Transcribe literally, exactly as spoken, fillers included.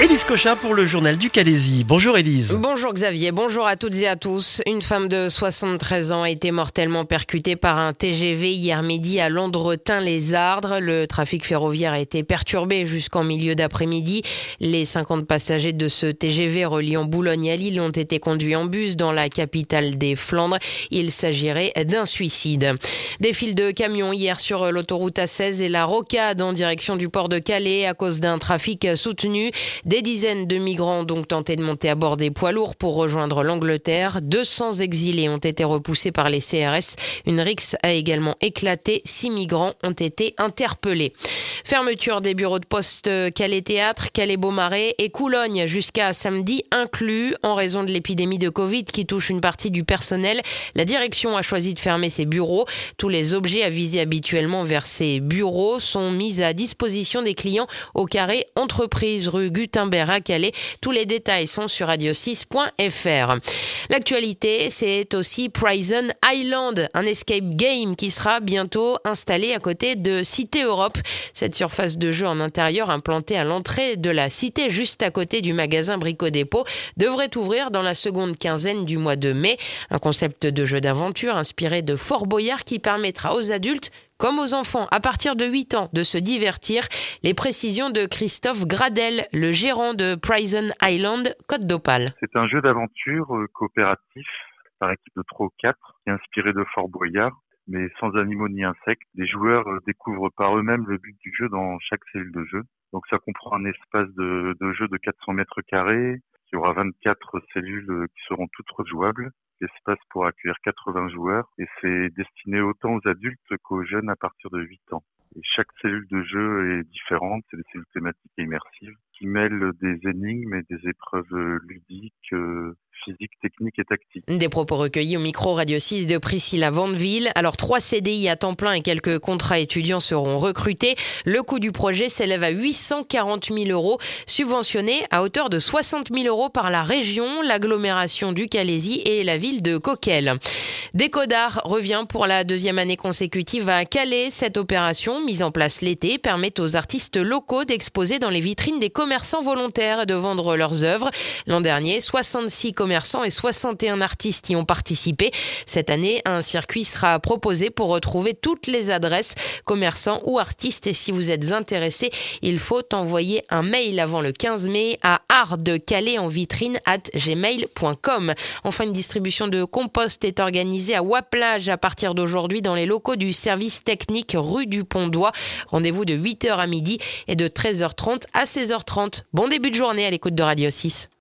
Élise Cochin pour le journal du Calaisis. Bonjour Élise. Bonjour Xavier, bonjour à toutes et à tous. Une femme de soixante-treize ans a été mortellement percutée par un T G V hier midi à Landretin-les-Ardres. Le trafic ferroviaire a été perturbé jusqu'en milieu d'après-midi. Les cinquante passagers de ce T G V reliant Boulogne à Lille ont été conduits en bus dans la capitale des Flandres. Il s'agirait d'un suicide. Des files de camions hier sur l'autoroute A seize et la rocade en direction du port de Calais à cause d'un trafic soutenu. Des dizaines de migrants ont donc tenté de monter à bord des poids lourds pour rejoindre l'Angleterre. deux cents exilés ont été repoussés par les C R S. Une rixe a également éclaté. Six migrants ont été interpellés. Fermeture des bureaux de poste Calais-Théâtre, Calais-Beaumarais et Coulogne jusqu'à samedi inclus. En raison de l'épidémie de Covid qui touche une partie du personnel, la direction a choisi de fermer ses bureaux. Tous les objets avisés habituellement vers ces bureaux sont mis à disposition des clients au carré Entreprise rue Gutenberg à Calais. Tous les détails sont sur radio six point f r. L'actualité, c'est aussi Prison Island, un escape game qui sera bientôt installé à côté de Cité Europe. Cette surface de jeu en intérieur implantée à l'entrée de la cité, juste à côté du magasin Brico Dépôt, devrait ouvrir dans la seconde quinzaine du mois de mai. Un concept de jeu d'aventure inspiré de Fort Boyard qui permettra aux adultes comme aux enfants, à partir de huit ans, de se divertir. Les précisions de Christophe Gradel, le gérant de Prison Island, Côte d'Opale. C'est un jeu d'aventure euh, coopératif par équipe de trois ou quatre, qui est inspiré de Fort Boyard, mais sans animaux ni insectes. Les joueurs euh, découvrent par eux-mêmes le but du jeu dans chaque cellule de jeu. Donc ça comprend un espace de, de jeu de quatre cents mètres carrés. Il y aura vingt-quatre cellules euh, qui seront toutes rejouables. L'espace pour accueillir quatre-vingts joueurs et c'est destiné autant aux adultes qu'aux jeunes à partir de huit ans. Et chaque cellule de jeu est différente, c'est des cellules thématiques et immersives qui mêlent des énigmes et des épreuves ludiques, euh, physiques, techniques et tactiques. Des propos recueillis au micro Radio six de Priscilla Vandeville. Alors trois C D I à temps plein et quelques contrats étudiants seront recrutés. Le coût du projet s'élève à huit cent quarante mille euros, subventionné à hauteur de soixante mille euros par la région, l'agglomération du Calaisis et la ville de Coquelles. Décodart revient pour la deuxième année consécutive à Calais. Cette opération, mise en place l'été, permet aux artistes locaux d'exposer dans les vitrines des commerçants volontaires et de vendre leurs œuvres. L'an dernier, soixante-six commerçants et soixante et un artistes y ont participé. Cette année, un circuit sera proposé pour retrouver toutes les adresses, commerçants ou artistes. Et si vous êtes intéressé, il faut envoyer un mail avant le quinze mai à artdecalais en vitrine arobase gmail point com. Enfin, une distribution de compost est organisée à Waplage à partir d'aujourd'hui dans les locaux du service technique rue du Pont-d'Oie. Rendez-vous de huit heures à midi et de treize heures trente à seize heures trente. Bon début de journée à l'écoute de Radio six.